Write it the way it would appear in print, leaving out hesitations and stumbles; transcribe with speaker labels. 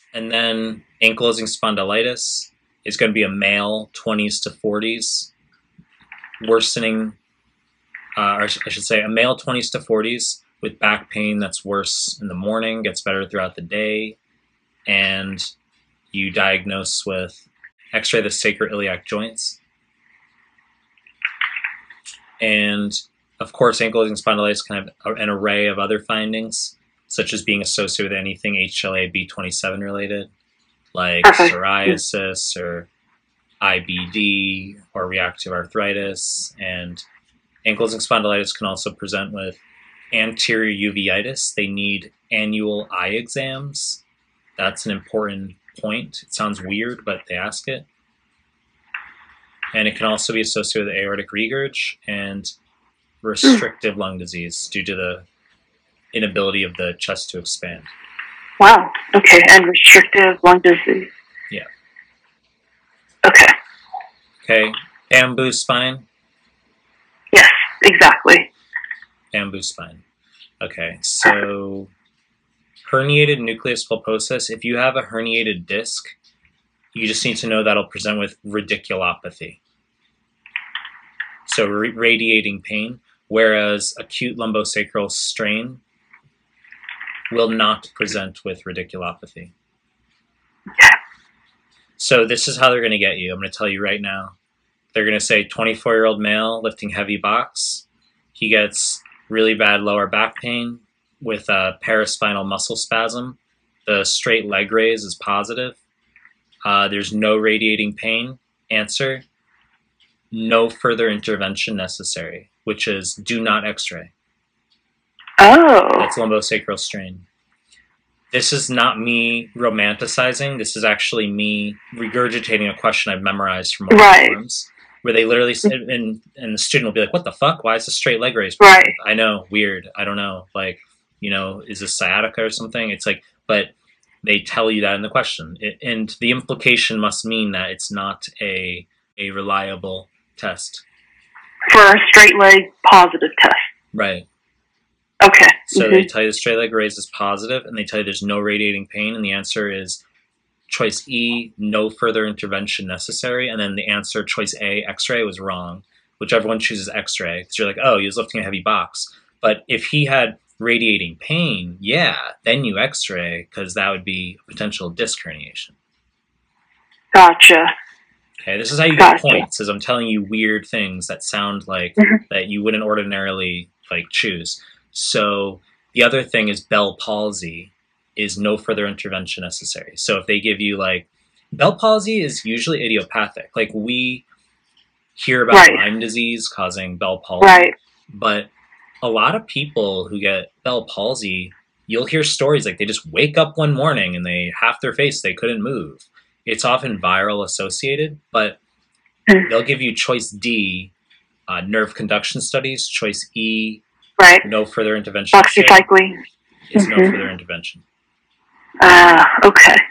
Speaker 1: And then ankylosing spondylitis is going to be a male, 20s to 40s, worsening, or I should say, a male 20s to 40s with back pain that's worse in the morning, gets better throughout the day, and you diagnose with x-ray the sacroiliac joints. And of course, ankylosing spondylitis can have an array of other findings, such as being associated with anything HLA-B27 related, like psoriasis or IBD or reactive arthritis. And ankylosing spondylitis can also present with anterior uveitis. They need annual eye exams. That's an important point. It sounds weird, but they ask it. And it can also be associated with aortic regurg and restrictive lung disease due to the inability of the chest to expand.
Speaker 2: Wow. Okay. And restrictive lung disease.
Speaker 1: Yeah.
Speaker 2: Okay.
Speaker 1: Okay. Bamboo spine?
Speaker 2: Yes, exactly.
Speaker 1: Bamboo spine. Okay. So herniated nucleus pulposus, if you have a herniated disc, you just need to know that'll present with radiculopathy. So radiating pain, whereas acute lumbosacral strain will not present with radiculopathy. So this is how they're going to get you. I'm going to tell you right now. They're going to say 24-year-old male lifting heavy box. He gets really bad lower back pain with a paraspinal muscle spasm. The straight leg raise is positive. There's no radiating pain. Answer, no further intervention necessary, which is do not x-ray.
Speaker 2: Oh.
Speaker 1: That's lumbosacral strain. This is not me romanticizing. This is actually me regurgitating a question I've memorized from one of the forums, where they literally said, and the student will be like, what the fuck? Why is the straight leg raise?
Speaker 2: Right.
Speaker 1: I know, weird. I don't know. Like, is this sciatica or something? It's like, but they tell you that in the question. And the implication must mean that it's not a reliable test.
Speaker 2: For a straight leg positive test.
Speaker 1: Right.
Speaker 2: Okay.
Speaker 1: So they tell you the straight leg raise is positive, and they tell you there's no radiating pain, and the answer is choice E, no further intervention necessary, and then the answer, choice A, x-ray, was wrong. Whichever one chooses x-ray, because you're like, oh, he was lifting a heavy box. But if he had radiating pain, yeah, then you x-ray, because that would be a potential disc herniation.
Speaker 2: Gotcha.
Speaker 1: Okay, this is how you get points, is I'm telling you weird things that sound like that you wouldn't ordinarily choose. So the other thing is Bell palsy is no further intervention necessary. So if they give you Bell palsy is usually idiopathic. We hear about Lyme disease causing Bell palsy, but a lot of people who get Bell palsy, you'll hear stories they just wake up one morning and half their face, they couldn't move. It's often viral associated, but they'll give you choice D, nerve conduction studies, choice E, no further intervention.
Speaker 2: Doxycycline
Speaker 1: is no further intervention.
Speaker 2: Okay.